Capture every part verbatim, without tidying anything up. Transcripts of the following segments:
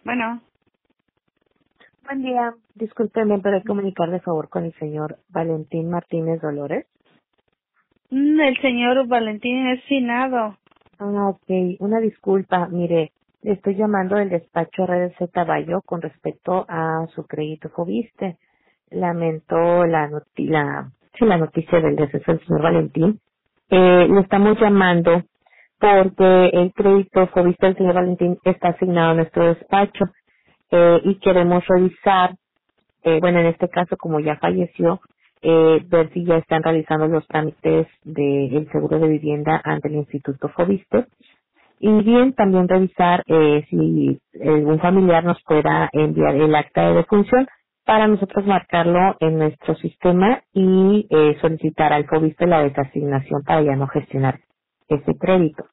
Bueno, Buen día. Disculpe, ¿me podré comunicar de favor con el señor Valentín Martínez Dolores? mm, el señor Valentín es finado. Ah, ok. Una disculpa. Mire, le estoy llamando del despacho R D C Caballo con respecto a su crédito Fobiste. Lamento la, noti la, sí, la noticia del deceso del señor Valentín. Eh, le estamos llamando porque el crédito Fobiste del señor Valentín está asignado a nuestro despacho eh, y queremos revisar eh, bueno, en este caso, como ya falleció, eh, ver si ya están realizando los trámites del seguro de vivienda ante el Instituto Fobiste. Y bien, también revisar eh, si algún familiar nos pueda enviar el acta de defunción para nosotros marcarlo en nuestro sistema y eh, solicitar al Fobiste la desasignación para ya no gestionar ese crédito.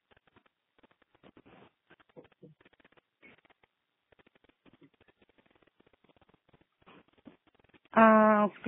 Ah, ok.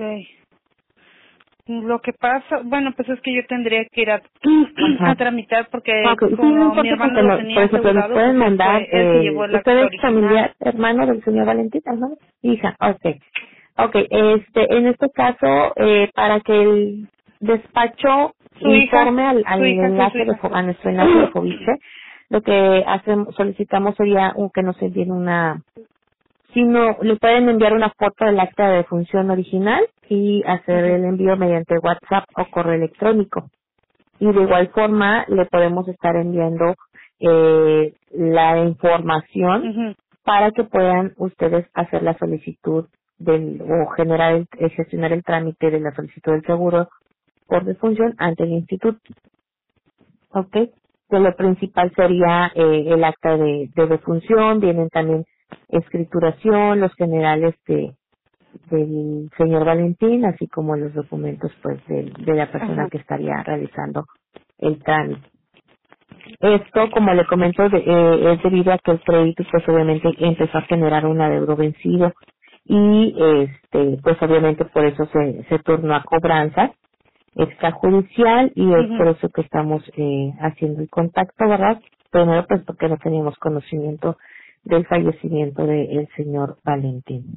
Lo que pasa, bueno, pues es que yo tendría que ir a, a Ajá. tramitar porque Ok, sí, no como mi importa con hermano que, lo no, por tenía ejemplo, nos asegurado, pueden pues él mandar, fue, él se llevó eh, el usted acta es original. familiar, hermano del señor Valentín, ¿no? Hija, ok. Ok, este, en este caso, eh, para que el despacho Su hija, informe al, su al hija, sí, su enlace de, hija. fo- a nuestro enlace de Fobiste, lo que hacemos, solicitamos sería un, que nos envíen una, si no, le pueden enviar una foto del acta de defunción original y hacer Ujú, el envío mediante WhatsApp o correo electrónico. Y de igual forma le podemos estar enviando eh, la información ujú. para que puedan ustedes hacer la solicitud del o generar el, eh, gestionar el trámite de la solicitud del seguro por defunción ante el instituto, ¿ok? Que lo principal sería eh, el acta de, de defunción, vienen también escrituración, los generales de del señor Valentín, así como los documentos pues de, de la persona Ajá. que estaría realizando el trámite. Esto, como le comento, de- eh, es debido a que el crédito pues obviamente empezó a generar un adeudo vencido y este pues obviamente por eso se, se turnó a cobranza extrajudicial y es por Ujú. eso que estamos eh, haciendo el contacto, ¿verdad? Primero pues porque no teníamos conocimiento del fallecimiento del señor Valentín.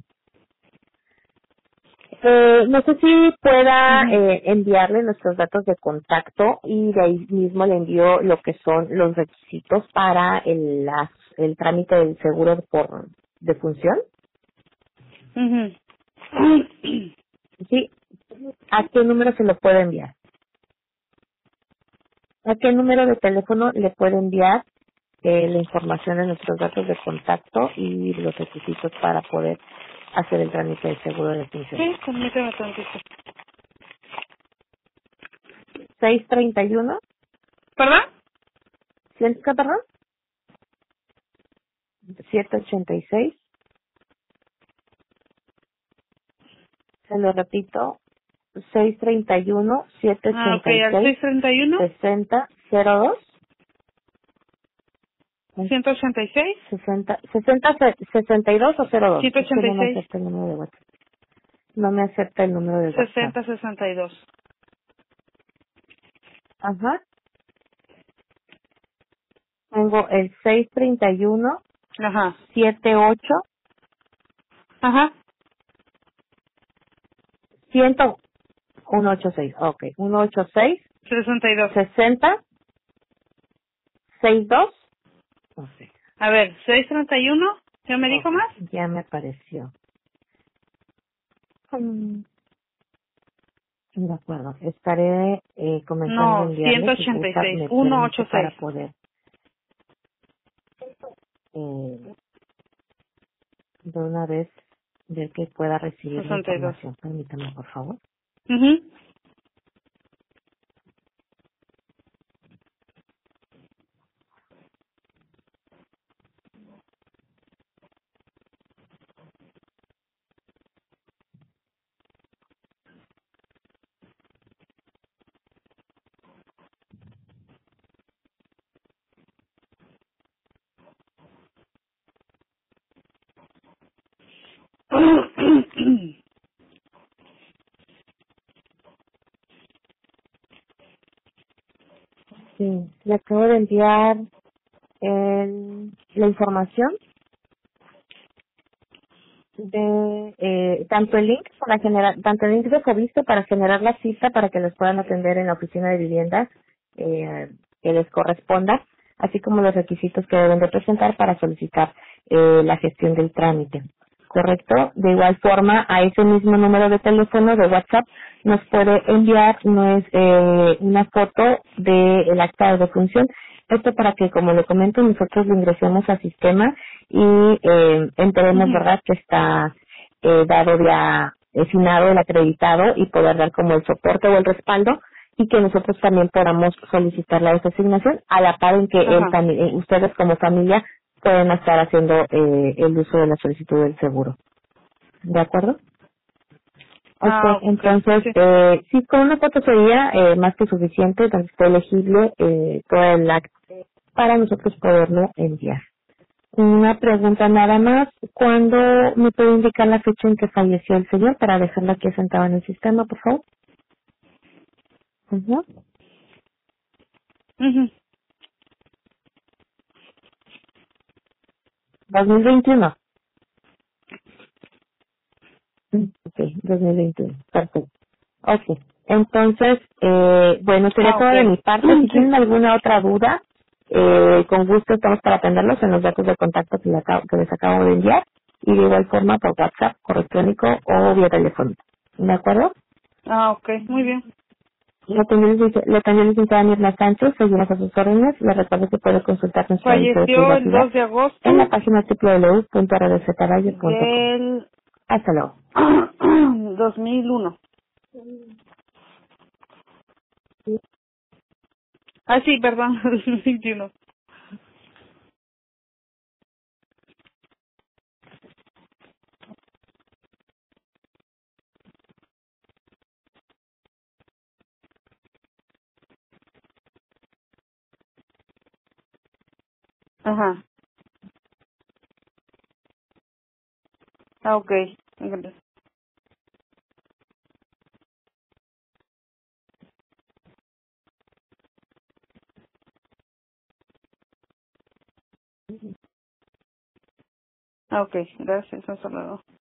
Eh, no sé si pueda Ujú. eh, enviarle nuestros datos de contacto y de ahí mismo le envío lo que son los requisitos para el, las- el trámite del seguro por defunción. Ujú. Sí, ¿a qué número se lo puede enviar? ¿A qué número de teléfono le puede enviar eh, la información de nuestros datos de contacto y los requisitos para poder hacer el trámite del seguro de defunción? Sí, permíteme tantito. seis treinta y uno, ¿Perdón? ¿ciento qué, perdón? siete ochenta y seis, se lo repito, seis treinta y uno, siete Ah, ok, ochenta y al seis, seis treinta y uno, sesenta cero dos, ay, ciento ochenta y seis, sesenta, sesenta, sesenta y dos o cero dos. ciento Es que ochenta no y me seis, acepta el número de WhatsApp. No me acepta el número de WhatsApp. sesenta sesenta y dos. Ajá. Tengo el seis treinta y uno, Ajá. setenta y ocho, Ajá. cien, ciento ochenta y seis. Ok. ciento ochenta y seis, sesenta y dos. sesenta, sesenta y dos. Ok. A ver, seis treinta y uno, ¿ya me dijo Ok. más? Ya me apareció. Mm, De acuerdo. Estaré eh, comenzando a No, enviarle, ciento si ochenta y gusta, seis, me ciento permite ochenta y para seis. poder eh, de una vez ver que pueda recibir la sesenta y dos. información. Permítame, por favor. Mhm. Sí, le acabo de enviar el- la información de eh, tanto el link para generar, tanto el link de Foviste para generar la cita para que les puedan atender en la oficina de viviendas eh, que les corresponda, así como los requisitos que deben de presentar para solicitar eh, la gestión del trámite. ¿Correcto? De igual forma, a ese mismo número de teléfono de WhatsApp nos puede enviar no es, eh, una foto del acta de defunción. Esto para que, como le comento, nosotros lo ingresemos al sistema y eh, enteremos, Ujú. ¿verdad?, que está eh, dado ya asignado el acreditado y poder dar como el soporte o el respaldo y que nosotros también podamos solicitar la designación a la par en que él Ajá. también, eh, ustedes como familia pueden estar haciendo eh, el uso de la solicitud del seguro. ¿De acuerdo? Ok, Ah, ok. entonces, Sí. eh, sí, con una foto sería eh, más que suficiente, entonces está elegible eh, todo el acta para nosotros poderlo enviar. Una pregunta nada más, ¿cuándo me puede indicar la fecha en que falleció el señor para dejarla aquí sentada en el sistema, por favor? Ujú. Ujú. dos mil veintiuno. Mm, Ok, dos mil veintiuno, perfecto. Ok, entonces, eh, bueno, sería Ah, todo ok. de mi parte. Si Sí. tienen alguna otra duda, eh, con gusto estamos para atenderlos en los datos de contacto que, le acabo- que les acabo de enviar y de igual forma por WhatsApp, correo electrónico o vía telefónica. ¿De acuerdo? Ah, ok. Muy bien. Le atendió el lic- le atendió el licenciada Mirna Sánchez, seguimos a sus órdenes. Le recuerdo que puede consultar nuestro aviso de Falleció el privacidad dos de agosto en la página doble u doble u doble u punto r d z valle punto com. del Hasta luego. dos mil uno. Ah, sí, perdón, dos mil veintiuno. Ajá. Ah, ok. Ah, ok. Gracias. Hasta luego.